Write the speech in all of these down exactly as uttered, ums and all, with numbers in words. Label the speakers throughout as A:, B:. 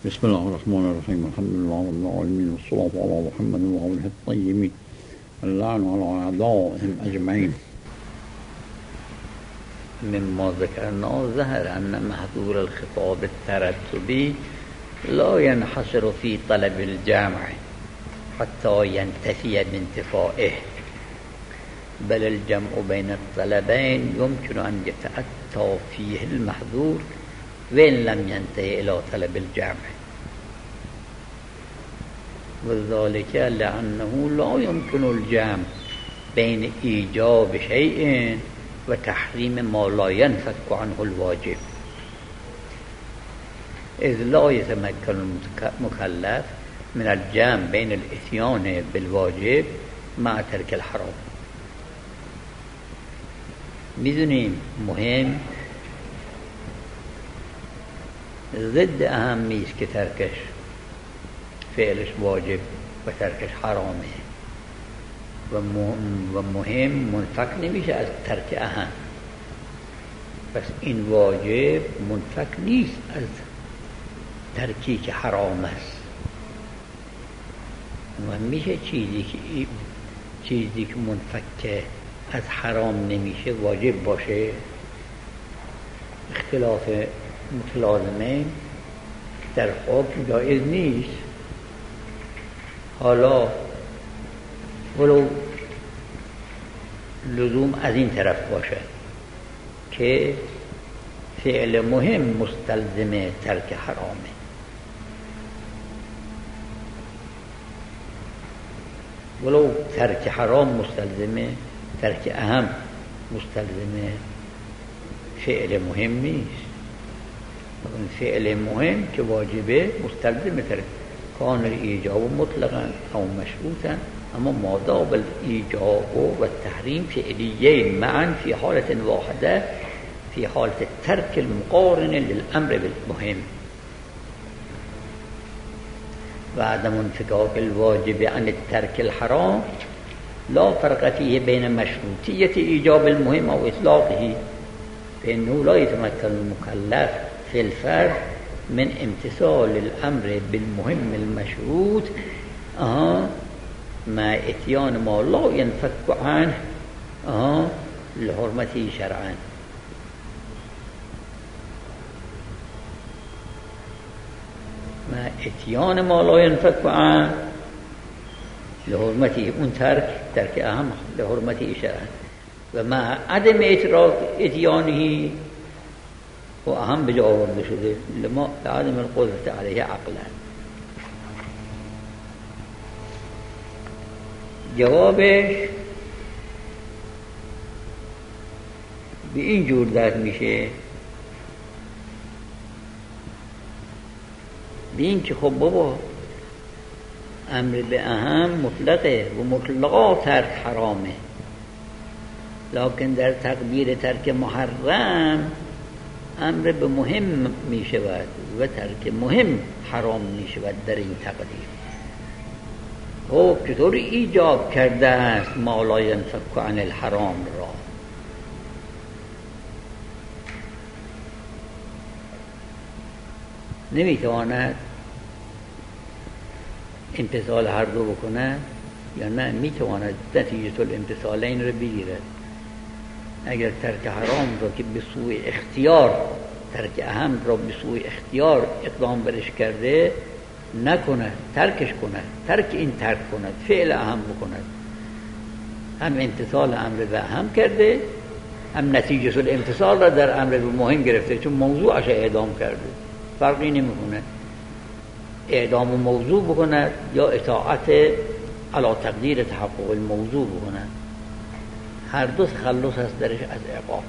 A: بسم الله الرحمن الرحيم. الحمد لله رب العالمين، والصلاة على محمد وآله الطيبين، اللعن على أعدائهم أجمعين. مما ذكرنا ظهر أن محظور الخطاب الترتبي لا ينحصر في طلب الجمع حتى ينتفي بانتفائه، بل الجمع بين الطلبين يمكن أن يتأتى فيه المحظور وإن لم ينتهي إلى طلب الجمع، وذلك لأنه لا يمكن الجمع بين إيجاب شيء وتحريم ما لا ينفك عنه الواجب، إذ لا يتمكن المكلف من الجمع بين الإتيان بالواجب مع ترك الحرام. میدونیم مهم ضد اهمی است که ترکش فعلش واجب و ترکش حرامه، و مهم منفک نمیشه از ترک اهم. پس این واجب منفک نیست از ترکی که حرام است، و میشه چیزی که چیزی که منفک از حرام نمیشه واجب باشه. اختلاف متلازمه در حکم جایز نیست. حالا ولو لزوم از این طرف باشه که فعل مهم مستلزم ترک حرامه، ولو ترک حرام مستلزمه، ترک اهم مستلزم فعل مهم نیست. اون فعل مهم که واجبه مستلزم ترک کان الایجاب مطلقا او مشروطا، اما مادام الایجاب و التحریم فعلیین معا فی حالت واحده فی حالت ترک المقارن للامر بالمهم و عدم انفكاك الواجب عن الترك الحرام لا فرق فيه بين مشروطية إيجاب المهم أو إطلاقه، فإنه لا يتمكن المكلف في الفرق من امتثال الأمر بالمهم المشروط آه مع إتيان ما لا ينفك عنه آه لحرمته شرعا. مع إتيان ما لا ينفك عنه لحرمتی، اون ترک ترک اهم لحرمتی شرعا، و مع عدم اعتراض اتیانهی و اهم به جا آورده شده لما لعدم القدرت علیه عقلا. جوابش به این جور درک میشه، به این که خب بابا امر به اهم مطلقه و مطلقا ترک حرامه، لکن در تقدیر ترک محرم امر به مهم می شود و ترک مهم حرام می شود. در این تقدیر خب چطور ایجاب کرده است ما لا ینفک عن الحرام را؟ نمی تواند امتثال هر دو بکنه یا نه می تواند نتیجه الامتثالین رو بگیرد؟ اگر ترک حرام را که به سوی اختیار، ترک اهم را به سوی اختیار اقدام برش کرده نکنه، ترکش کنه، ترک این ترک کند، فعل اهم بکند، هم امتثال امر به اهم کرده، هم نتیجه الامتثال را در امر به مهم گرفته، چون موضوعش اعدام کرده. فرقی نمیکنه اعدام موضوع بکند یا اطاعت علی تقدیر تحقق الموضوع بکند، هر دو تخلص است درش از عقاب.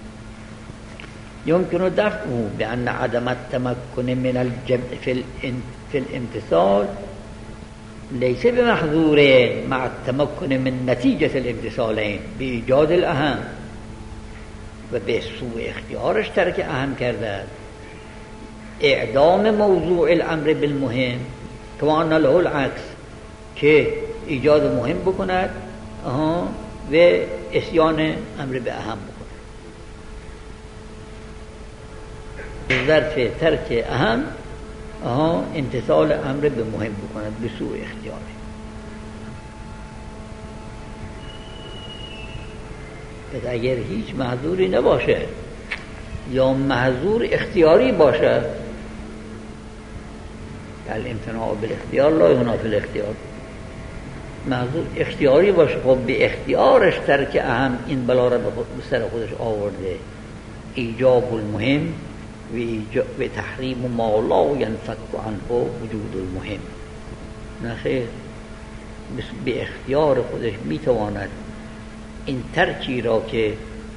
A: يمكن دفعه بأن عدم التمكن من الجمع في الامتثال ليس بمحظور مع التمكن من نتيجة الامتثالين بإيجاد الأهم، و به سوء اختیارش ترک اهم کرده، اعدام موضوع الامر بالمهم كما أن له العكس که ایجاد مهم بکند آها و اسیان امر به اهم بکند. ظرف ترک اهم آها امتثال امر به مهم بکند به سوء اختیاره. پس اگر هیچ محظوری نباشه یا محظور اختیاری باشه، الامتناع بالاختیار لا ينافی الاختیار، محظور اختیاری باشه، خب به اختیارش ترک اهم این بلا را به سر خودش آورده، ایجاب المهم و, ایجاب و تحریم ما لا ینفک عنه وجود المهم. نه خیر، به اختیار خودش میتواند این ترکی را که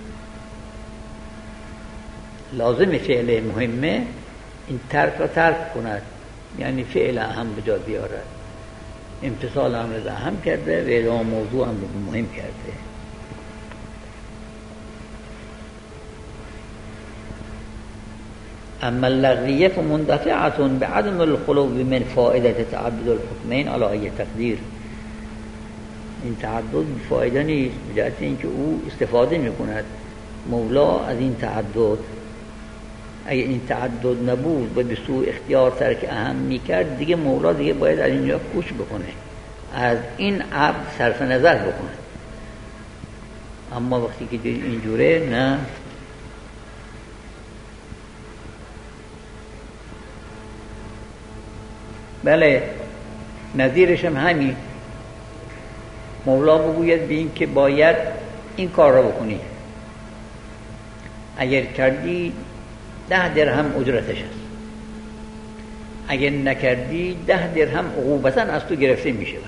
A: لازم فعل مهمه این ترک را ترک کند، یعنی فعل اهم به جا بیارد. امتثال امر را اهم کرده و اعلام موضوع امر را مهم کرده. اما اللغویه فمندفعه بعدم الخلو من فائده تعدد الحکمین علی ای تقدیر. این تعدد فایده نیست، به جهت اینکه او استفاده میکند. مولا از این تعدد، اگه این تعدد نبود و به سوء اختیار ترک اهم میکرد، دیگه مولا دیگه باید از اینجا کوچ بکنه، از این عبد صرف نظر بکنه. اما وقتی که اینجوره نه. بله، نظیرش هم همین. مولا بگوید به این که باید این کار را بکنی، اگر کردی ده درهم اجرتش است، اگر نکردی ده درهم عقوبتاً از تو گرفته می شود.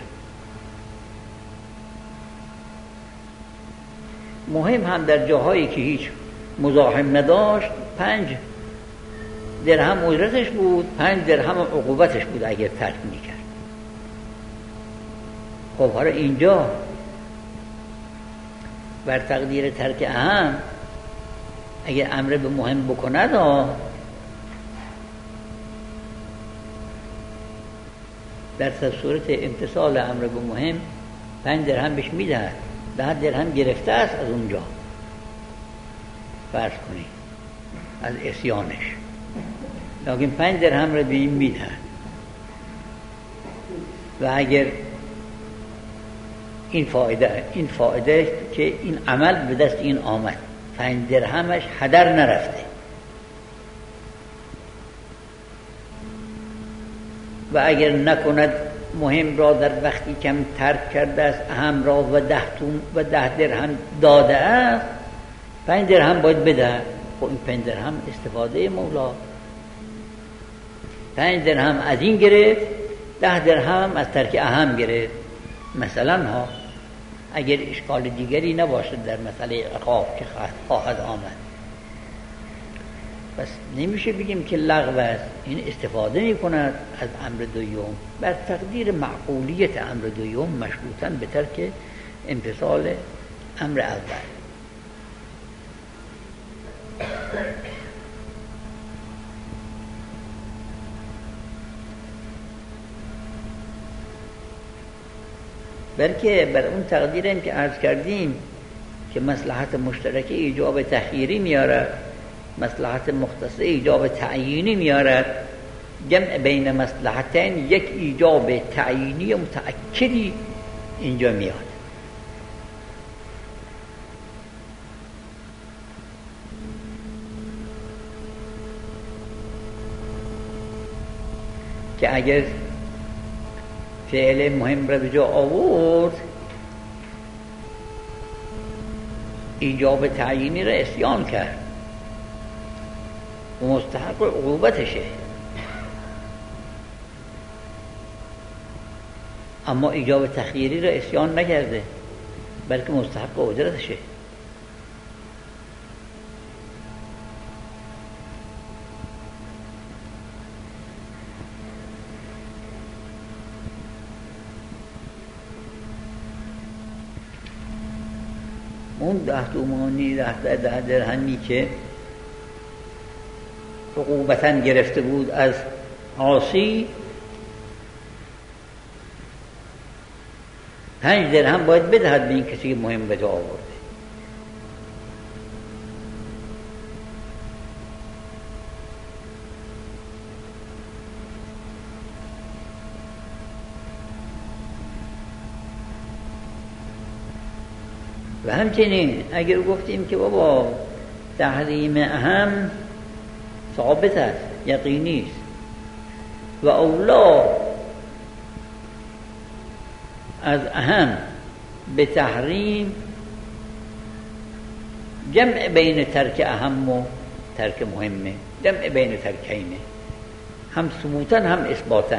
A: مهم هم در جاهایی که هیچ مزاحم نداشت پنج درهم اجرتش بود، پنج درهم عقوبتش بود اگر ترک می کرد. خب حالا اینجا بر تقدیر ترک اهم اگر امر به مهم بکند در صورت امتثال امر به مهم پنج درهم بهش میدهد، ده درهم گرفته است از اونجا، فرض کنی از عصیانش، لیکن پنج درهم را به این میدهد. و اگر این فایده این فایده که این عمل به دست این آمد، پنج درهمش هدر نرفته و اگر نکند مهم را در وقتی کم ترک کرده است، اهم را و ده تون و ده درهم داده است، پنج درهم باید بده. خب این پنج درهم استفاده مولا، پنج درهم از این گرفت، ده درهم از ترک اهم گرفت. مثلا ها اگر اشکال دیگری نباشد در مسئله عقاب که خواهد آمد، بس نمیشه بگیم که لغو است. این استفاده می کند از امر دوم بر تقدیر معقولیت امر دوم مشروطاً به ترک امتثال امر اول. بلکه بر اون تقدیریم که عرض کردیم که مصلحت مشترک ایجاب تخییری میارد، مصلحت مختصه ایجاب تعیینی میارد. جمع بین مصلحتین یک ایجاب تعیینی متأکدی اینجا میاد. که اگر فعل مهم را به جا آورد، ایجاب تعیینی را عصیان کرد و مستحق عقوبتشه، اما ایجاب تخییری را عصیان نکرده بلکه مستحق اجرتشه. اون ده تومانی ده ده درهمی که عقوبتاً گرفته بود از عاصی، پنج درهم باید بدهد به این کسی که مهم به جا آورده. و همچنین اگر گفتیم که بابا تحریم اهم ثابت است، یقینی است و اولا از اهم به تحریم جمع بین ترک اهم و ترک مهمه، جمع بین ترکینه، هم ثبوتا هم اثباتا.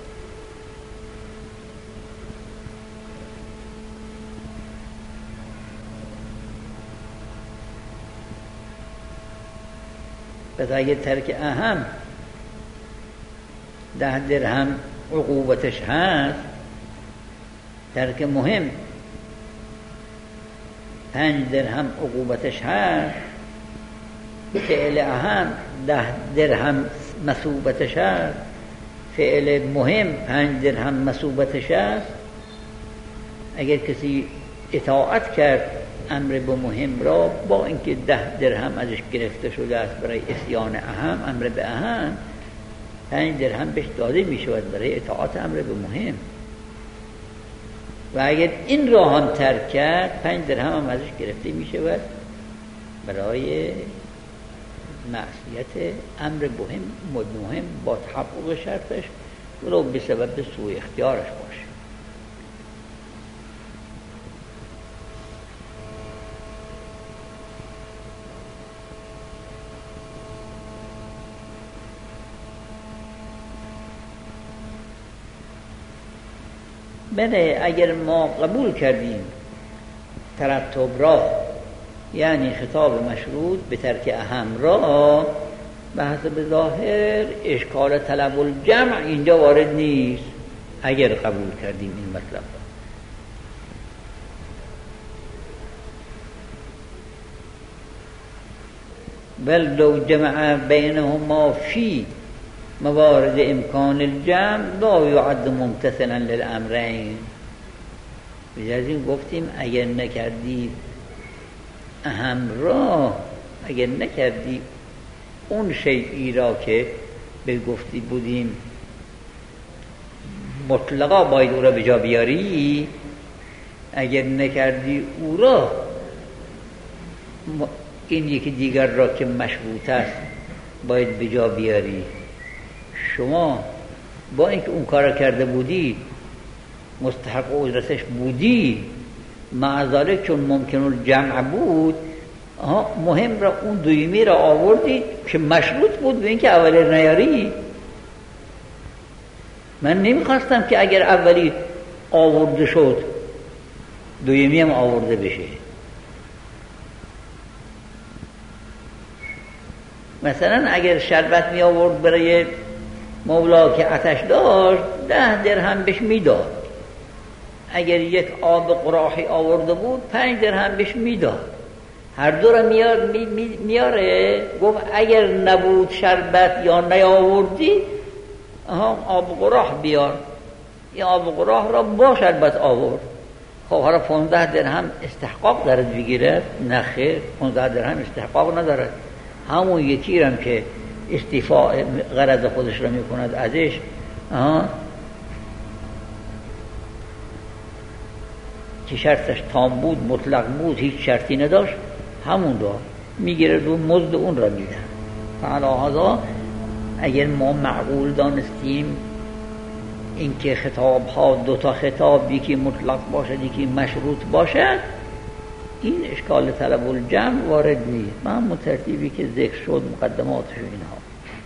A: پس اگه ترک اهم ده درهم عقوبتش هست، ترک مهم پنج درهم عقوبتش هست، فعل اهم ده درهم مثوبتش هست، فعل مهم پنج درهم مثوبتش هست. اگر کسی اطاعت کرد امر به مهم را با اینکه ده درهم ازش گرفته شده است برای عصیان اهم، امر به اهم پنج درهم بهش داده می شود برای اطاعت امر به مهم. و اگر این را هم ترک کرد پنج درهم هم ازش گرفته می شود برای معصیت امر مهم مهم با تحقق شرطش ولو به سبب سوء اختیارش باشه. بله، اگر ما قبول کردیم ترتب را، یعنی خطاب مشروط به ترک اهم را، به حسب ظاهر اشکال طلب الجمع اینجا وارد نیست. اگر قبول کردیم این مطلب را، بل لو جمع بینهما فی موارد امکان الجمع لا یعد ممتثلا للامرین. بجازیم گفتیم اگر نکردی اهم را، اگر نکردی اون شیئی را که به گفتی بودیم مطلقا باید او را به جا بیاری، اگر نکردی او را، این یکی دیگر را که مشروط است باید به جا بیاری. شما با اینکه اون کار کرده بودی، مستحق اجرتش بودی، مع ذلک چون ممکن الجمع بود، مهم را اون دویمی را آوردی که مشروط بود به اینکه اولی نیاری. من نمیخواستم که اگر اولی آورده شد دویمی هم آورده بشه. مثلا اگر شربت می آورد برای مولا که آتش داشت، ده درهم بهش میداد. اگر یک آب قراحی آورده بود پنج درهم بهش میداد. هر دو را میار می می میاره. گفت اگر نبود شربت یا نیاوردی، آها آب قراح بیار. این آب قراح را با شربت آورد. خب حالا پانزده درهم استحقاق دارد بگیرد؟ نه خیر، پانزده درهم استحقاق ندارد. همون یکی رم که استیفاء غرض خودش را میکند ازش، آها که شرطش تام بود، مطلق بود، هیچ شرطی نداشت، همون را میگیرد و مزد اون را میده. فعلا اگر ما معقول دانستیم اینکه خطاب ها دو تا خطاب، یکی مطلق باشد یکی مشروط باشد، این اشکال طلب الجمع وارد نیست. به همون ترتیبی که ذکر شد مقدماتش و اینها.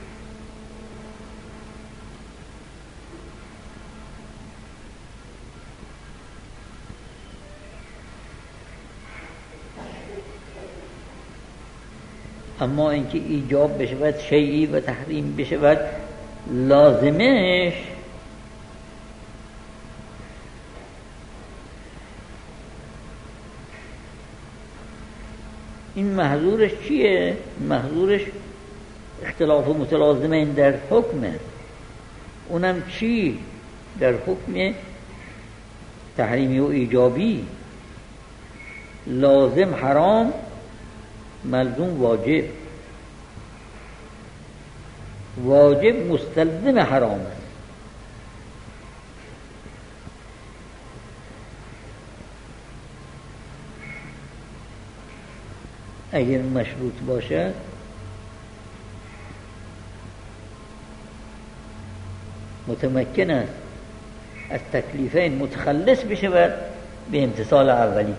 A: اما اینکه ایجاب بشود شیئی و تحریم بشود لازمش، این محظورش چیه؟ محظورش اختلاف متلازمین در حکمه. اونم چی؟ در حکم تحریمی و ایجابی. لازم حرام، ملزوم واجب. واجب مستلزم حرام است. اگر مشروط باشد متمکن است از تکلیفین متخلص بشود به امتثال اولی.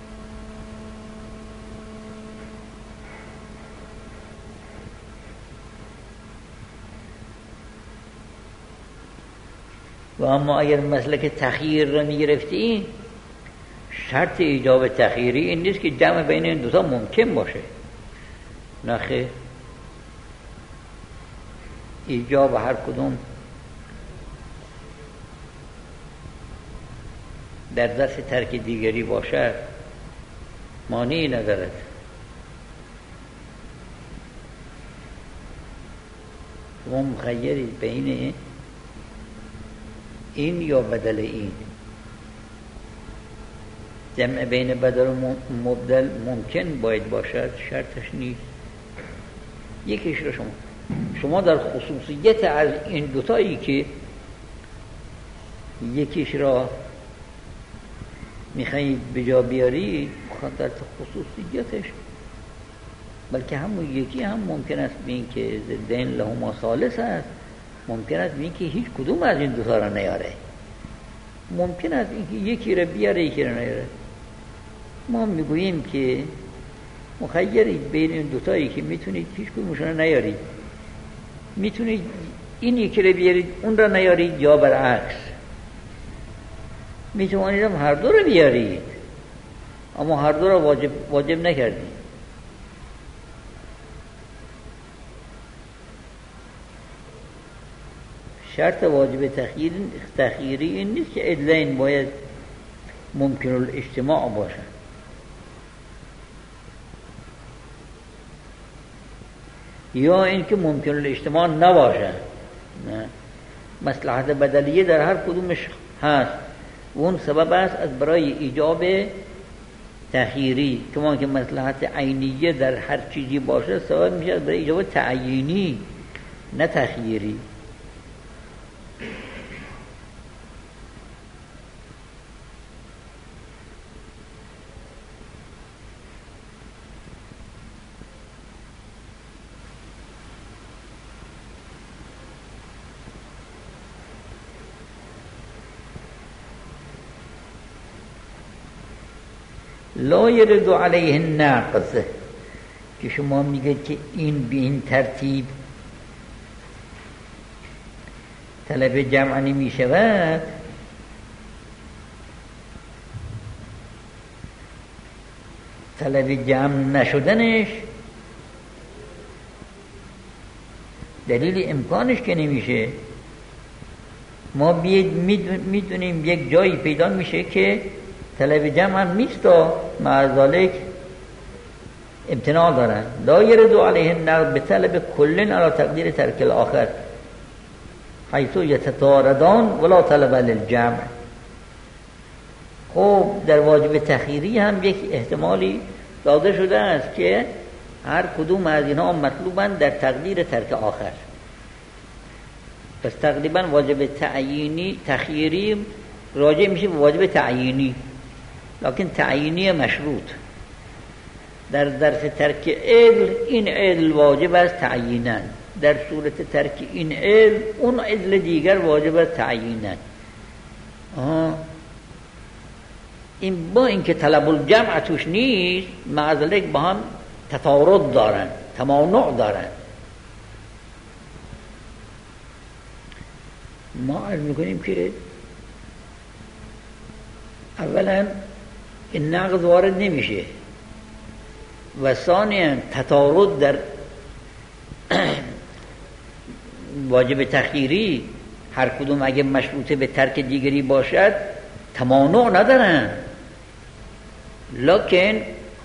A: و اما اگر مسلک تخییر را می‌گرفتی، شرط ایجاب تخییری این نیست که جمع بین این دوتا ممکن باشه. نخیر، ایجاب هر کدوم در دست ترک دیگری باشد مانعی ندارد. شما مخیری بین این یا بدل این. جمع بین بدل و مبدل ممکن باید باشد، شرطش نیست. یکیش رو شما شما در خصوصیت از این دوتایی که یکیش را میخواید به جا بیاری خاطر خصوصیتش، بلکه همون یکی هم ممکن است بین که ضدین لهما ثالث است، ممکن است بین که هیچ کدوم از این دوتا را نیاره، ممکن است این که یکی را بیاره یکی را نیاره. ما میگوییم که مخیرید بین این دوتایی که میتونید هیچ کدومشون را نیارید، میتونید این یکی را بیارید اون را نیارید، یا برعکس میتوانید هم هر دو را بیارید اما هر دو را واجب, واجب نکردید. شرط واجب تخییر تخییری این نیست که عدلین باید ممکن الاجتماع باشن، یا اینکه ممکن الاجتماع نباشن. نه، مصلحت بدلیه در هر کدومش هست و اون سبب است از برای ایجاب تخییری. کما که مصلحت عینیه در هر چیزی باشه سبب میشه برای ایجاب تعیینی نه تخییری. لا یرد علیه النقض، که شما میگید که این به این ترتیب طلب جمع نمی شود، طلب جمع نشدنش دلیل امکانش که نمیشه. ما بید میدونیم یک جایی پیدا میشه که طلب جمع هم نیست و مع ذالک امتناع دارن. لا یرد علیه النقض به طلب کلن علی تقدیر ترک الاخر حیث یتتاردان ولا طلب للجمع. خب در واجب تخییری هم یک احتمالی داده شده است که هر کدوم از اینها مطلوبند در تقدیر ترک آخر. پس تقریبا واجب تعیینی تخییری راجع میشه به واجب تعیینی، لکن تعیینی مشروط. در درس ترک عدل این عدل واجب است تعیینا، در صورت ترک این عدل اون عدل دیگر واجب است تعیینا. این با اینکه طلب الجمع توش نیست مع ذلک با هم تطارد دارن، تمانع دارن. ما عرض میکنیم که اولا این نقض وارد نمیشه و ثانیا تطارد در واجب تخییری هر کدوم اگه مشروطه به ترک دیگری باشد تمانع ندارن، لکن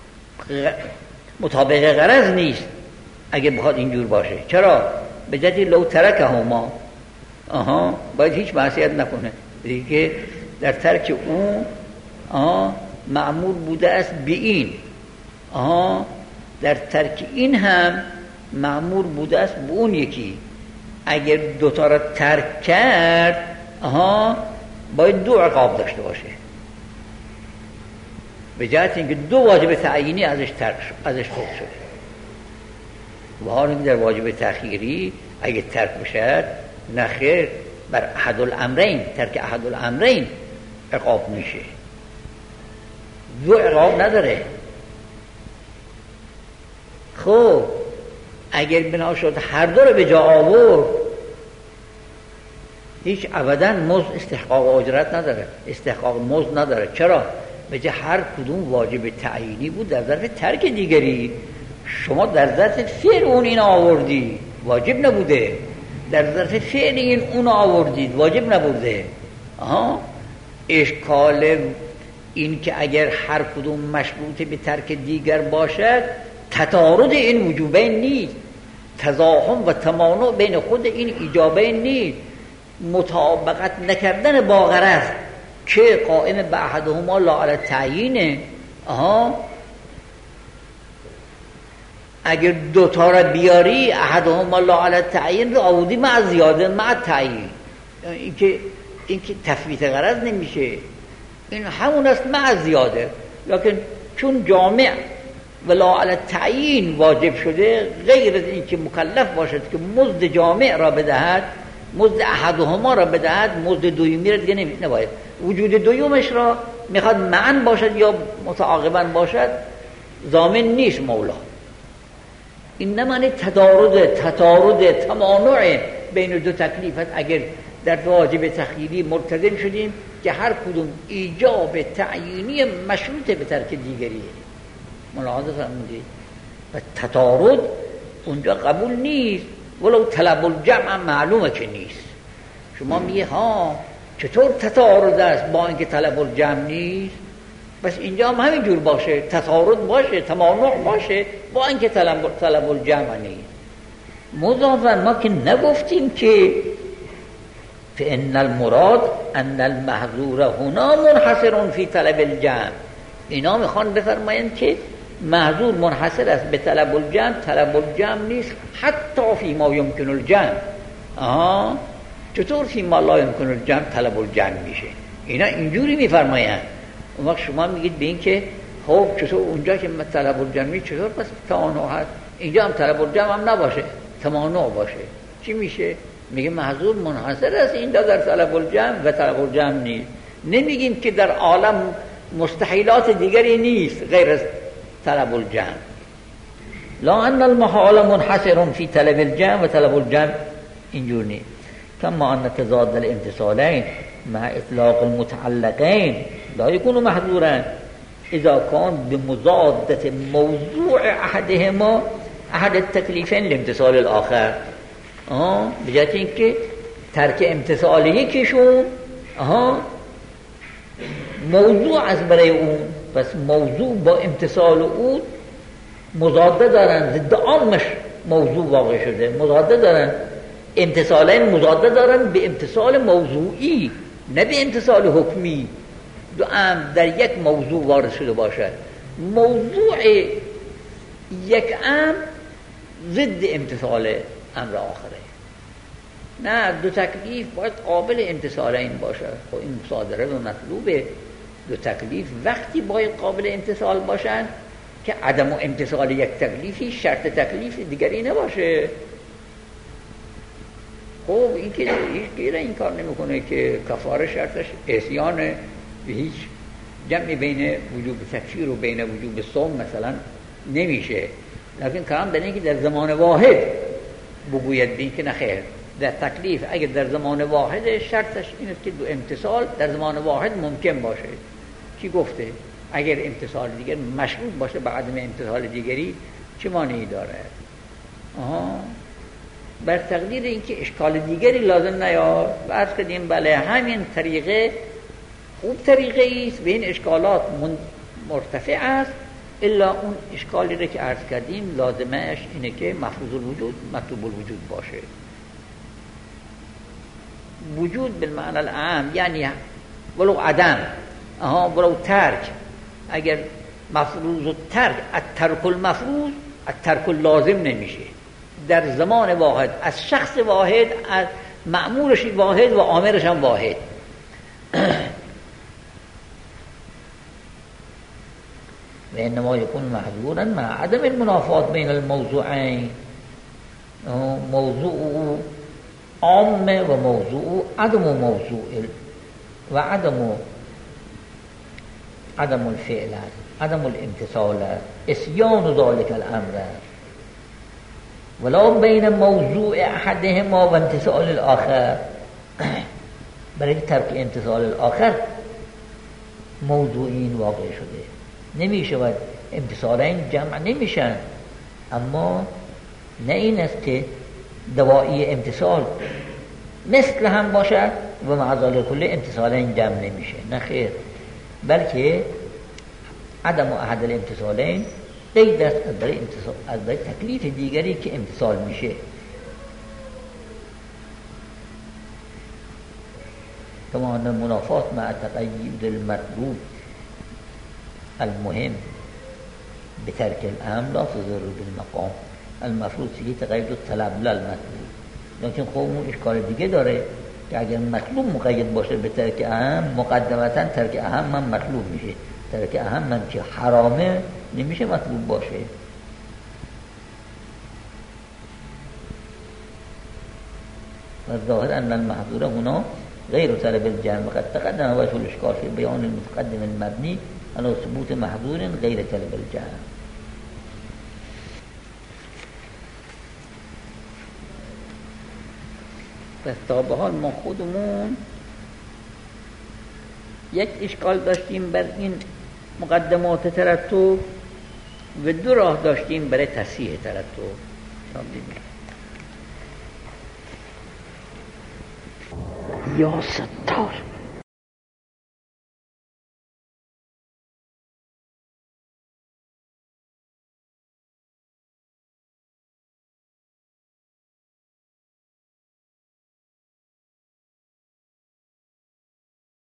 A: مطابق غرض نیست اگه بخواد اینجور باشه. چرا؟ به جدی لو ترکه هما، آها باید هیچ معصیت نکنه دیگه، در ترک اون آها مأمور بوده است به این، آها در ترک این هم مأمور بوده است به اون یکی. اگر دوتا را ترک کرد آها باید دو عقاب داشته باشه. به جهت اینکه دو واجب تعیینی ازش ترک ازش فوت شده. و حالا در واجب تأخیری اگه ترک بشه نخیر بر احد الامرین، ترک احد الامرین عقاب میشه، دو عقاب نداره. خب اگر بنا شد هر دو رو به جا آورد هیچ ابدا مزد استحقاق اجرت نداره، استحقاق مزد نداره. چرا؟ به جای هر کدوم واجب تعیینی بود در ظرف ترک دیگری، شما در ظرف فعل اون این آوردی واجب نبوده، در ظرف فعل این اون آوردید واجب نبوده. آها اشکال این که اگر هر کدوم مشروط به ترک دیگر باشد تضاد این وجوبین نیست، تزاحم و تمانع بین خود این ایجابین نیست، مطابقت نکردن با غرض که قائم به احدهما لا علی التعیین. آها اگر دوتا را بیاری احدهما لا علی التعیین رو آوردی مع زیاده مع تعیین، این که این که تفویت غرض نمیشه، این همون است مع زیاده. لکن چون جامع و لا علی التعیین واجب شده، غیر از این که مکلف باشد که مزد جامع را بدهد، مزد احدهما را بدهد، مزد دویمی را دیگه نباید. وجود دویمش را میخواد معن باشد یا متعاقبا باشد، ضامن نیست مولا. این نمعنی تضاد تضاد تمانع بین دو تکلیفت. اگر در واجب تخییری ملتزم شدیم که هر کدوم ایجاب تعیینی مشروط به ترک دیگریه، ملاحظه فرمودید، و تضاد اونجا قبول نیست، ولو طلب الجمع معلومه که نیست. شما میگه ها چطور تضاد است با اینکه طلب الجمع نیست؟ بس اینجا هم همین جور باشه، تضاد باشه، تمانع باشه با اینکه طلب طلب الجمع نیست. مضافاً ما که نگفتیم که فإن المراد ان المحظور هنا منحصر فی طلب الجمع. اینا میخوان بفرمایند که محظور منحصر است به طلب الجمع، طلب الجمع نیست حتی فی ما یمکن الجمع. آها چطور فی ما لا یمکن الجمع طلب الجمع میشه؟ اینا اینجوری میفرمایند. اون وقت شما میگید به این که خب چطور اونجا که طلب الجمع چطور پس تمانع هست، اینجا هم طلب الجمع هم نباشه، تمانع باشه، چی میشه؟ میگه محظور منحصر است اینجا در طلب الجمع و طلب الجمع نیست. نمیگیم که در عالم مستحیلات دیگری نیست غیر از طلب الجمع. لا ان المحال منحصر فی طلب الجمع و طلب الجمع اینجور نیست. کما ان تضاد الامتصالین مع اطلاق المتعلقین لا یکون محظورا اذا کان بمضادة موضوع احدهما احد التکلیفین لامتصال الاخر. آها بجهت اینکه ترک امتصال یکیشون آها موضوع از برای اون، پس موضوع با امتصال اون مضاده دارن، ضد عامش موضوع واقع شده، مضاده دارن، امتصالین مضاده دارن به امتصال موضوعی نه به امتصال حکمی. دو امر در یک موضوع وارد شده باشد، موضوع یک امر ضد امتصال امر آخره. نه دو تکلیف باید قابل امتصالین باشد. خب این مصادره و مطلوبه. دو تکلیف وقتی باید قابل امتصال باشند که عدم و امتصال یک تکلیفی شرط تکلیف دیگری نباشه. خب این که هیچ غیر این کار نمیکنه که کفاره شرطش عصیان به هیچ جمع بین وجوب تکفیر و بین وجوب صوم مثلا نمیشه. لیکن کلام در اینکه در زمان واحد بگوید بین که نخیر در تکلیف اگر در زمان واحد شرطش این است که دو امتصال در زمان واحد ممکن باشه. کی گفته؟ اگر امتصال دیگر مشروط باشه به عدم امتصال دیگری چه مانعی داره؟ آها بر تقدیر اینکه اشکال دیگری لازم نیاد و عرض کردیم بله همین طریقه خوب طریقه است و این اشکالات مرتفع است، الا اون اشکالی رو که عرض کردیم لازمش اینه که مفروض الوجود مطلوب الوجود باشه. وجود بالمعنی العام یعنی ولو عدم آها ولو ترک. اگر مفروض الترک الترک المفروض الترک اللازم نمیشه در زمان واحد از شخص واحد، از مأمورش واحد و آمرش هم واحد.
B: و انما یکون محظورا مع عدم المنافات بین الموضوعین. موضوع عام و موضوع عدم موضوع و عدم عدم الفعل عدم الامتثال اسیان ذلك الامر، ولا بین موضوع احدهما و امتثال الاخر. برای ترک امتثال الاخر موضوعین واقع شده، نمیشه و امتثالین جمع نمیشن. اما نه این است که دوایی امتثال مثل هم باشد و مع ذلك کل امتثالین جمع نمیشه، نه خیر، بلکه عدم احد الامتثالین قید است از برای امتثال، از برای تکلیف دیگری که امتثال میشه. كما أن المنافات مع تقييد المطلوب المهم بترك الأمر لا تضر بالمقام المفروض فيه تقييد الطلب لا المطلوب. لیکن خب اون اشکال دیگه داره که اگر مطلوب مقید باشه به ترک اهم، مقدمتا ترک اهم من مطلوب میشه، ترک اهم من که حرامه نمیشه مطلوب باشه. والظاهر أن المحظور هنا غير طلب الجمع، وقد تقدم وجه الإشكال في بيان المتقدم المبني على ثبوت محظور غير طلب الجمع.
A: پس تا به حال ما خودمون یک اشکال داشتیم بر این مقدمات ترتب و دو راه داشتیم برای تصحیح ترتب. یا ستار